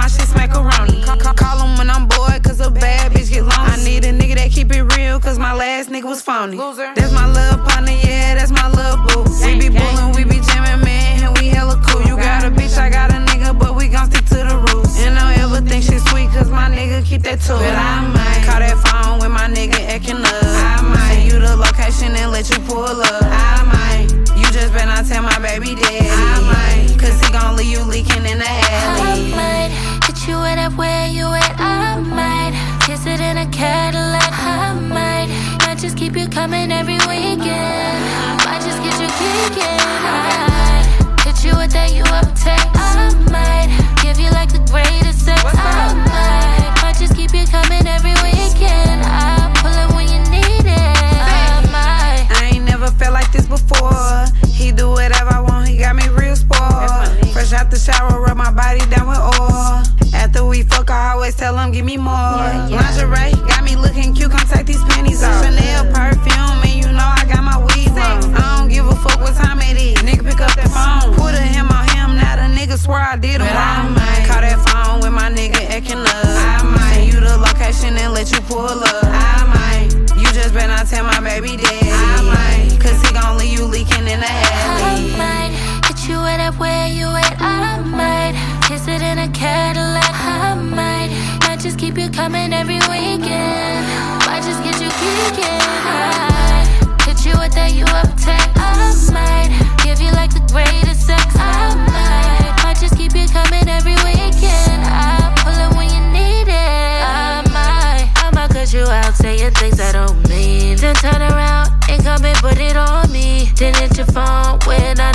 my shit macaroni. Call him when I'm bored, cause a bad bitch get lonely. I need a nigga that keep it real, cause my last nigga was phony. Loser. That's my little partner, yeah, that's my little boo. We be bullin', we be jamming, man, and we hella cool. You got a bitch, I got a nigga, but we gon' stick to the rules. And don't ever think shit sweet, cause my nigga keep that too. But I might call that phone when my nigga actin' up. I might send you the location and let you pull up. I might, you just better not tell my baby daddy. I might, cause he gon' leave you leaking in the alley. I might hit you right up where you at. I might kiss it in a Cadillac. I might just keep you coming every weekend. Might just get you kicking. I hit you with that you uptake. I might give you like the greatest sex. I might just keep you coming every weekend. I pull it when you need it. I ain't never felt like this before. He do whatever I want, he got me real spoiled. Fresh out the shower, rub my body down with oil. After we fuck, I always tell him, give me more. Lingerie, got me looking cute, come take these panties off. Chanel perfume, and you know I got my weed on. I don't give a fuck what time it is. Nigga pick up that phone, put a him on him, now the nigga swear I did him wrong. Call that phone when my nigga acting up. I might send you the location and let you pull up. I might, you just better not tell my baby daddy. I might, cause he gon' leave you leaking in the alley. I might hit you right up where you at. I might kiss it in a Cadillac. I might just keep you coming every weekend. Might just get you kicking. I hit you with that you uptake. I might give you like the greatest sex. I might just keep you coming every weekend. I pull it when you need it. I might cut you out saying things I don't mean. Then turn around and come and put it on me. Then hit your phone when I